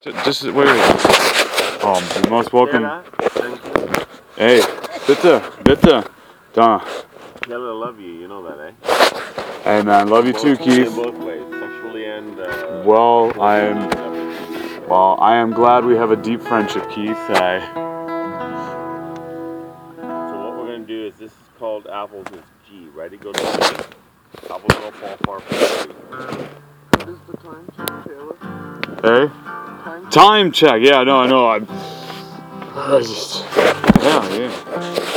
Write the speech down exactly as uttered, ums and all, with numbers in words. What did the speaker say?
Just wait, wait. Um, you're most welcome. Hey, bitte, bitte. Da. Yeah, I love you. You know that, eh? Hey, man, love you both, too, Keith. In both ways, sexually and. Uh, well, I am. Well, I am glad we have a deep friendship, Keith. I. So what we're gonna do is this is called apples is G. Ready? Go to G. Apples don't fall far from the tree. What is the time check, Taylor? Hey? Time, Time check. Yeah, no, I know. I'm. I just. Yeah, yeah.